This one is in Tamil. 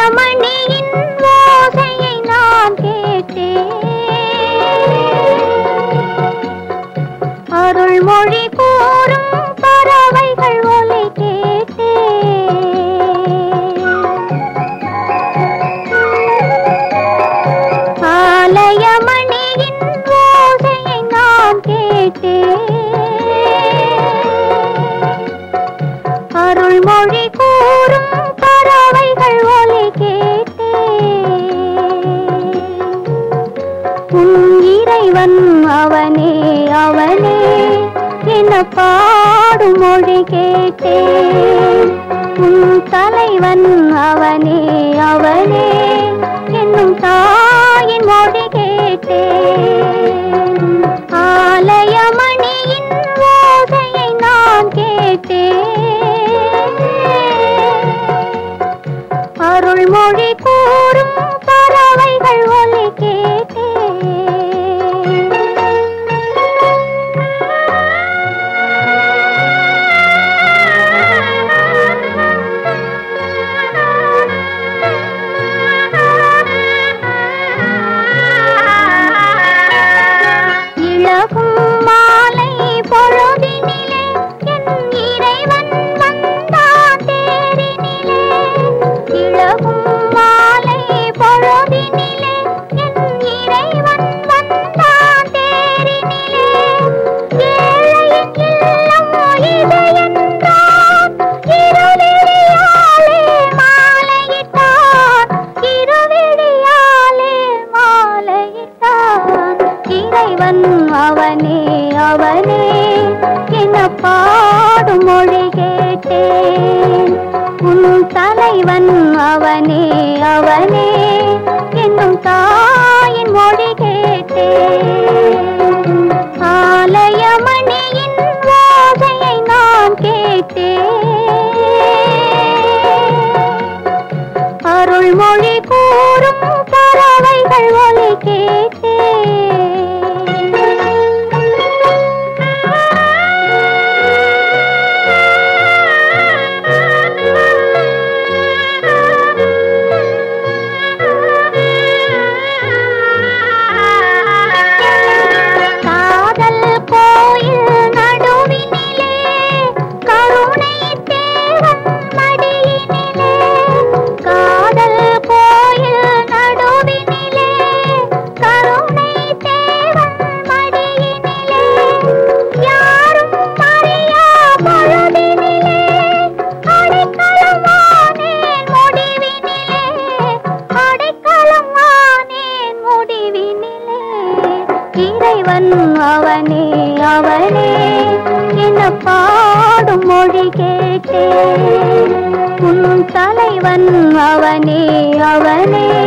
மணியின் ஓசையை நான் கேட்டேன். அருள்மொழி கூறும் பறவைகள் ஒலி கேட்டேன். ஆலய மணியின் ஓசையை நான் கேட்டேன். அருள்மொழி கூறும் பறவைகள் ஒலி கேட்டேன். உன் இறைவன் அவனே அவனே என பாடும் மொழி கேட்டேன். உன் தலைவன் அவனே அவனே என்னும் தாயின் மொழி கேட்டேன். ஆலய மணியின் ஓசையை நான் கேட்டேன். அருள்மொழி கூறும் பறவைகள் ஒலி கேட்டேன். இளகும் மாலை பொழுதினிலே என் இறைவன் வந்தான் தேரினிலே. இளகும் மாலை பொழுதினிலே என் இறைவன் வந்தான் தேரினிலே. ஏழையின் இல்லம் இது என்றான். இருவிழியாலே மாலையிட்டான். இருவிழியாலே மாலையிட்டான். இறைவன் அவனே அவனே என பாடும் மொழி கேட்டேன். உன் தலைவன் அவனே அவனே என்னும் தாயின் மொழி கேட்டேன். ஆலய மணியின் ஓசையை நான் கேட்டேன். அருள்மொழி கூறும் பறவைகள் ஒலி கேட்டேன். காதல் கோயில் நடுவினிலே கருணை தேவன் மடியினிலே. காதல் கோயில் நடுவினிலே கருணை தேவன் மடியினிலே. யாரும் அறியா பொழுதினிலே அடைக்கலம் ஆனேன் முடிவினிலே. அடைக்கலம் ஆனேன் முடிவினிலே. இறைவன் அவனே அவனே என பாடும் மொழி கேட்டேன். உன் தலைவன் அவனே அவனே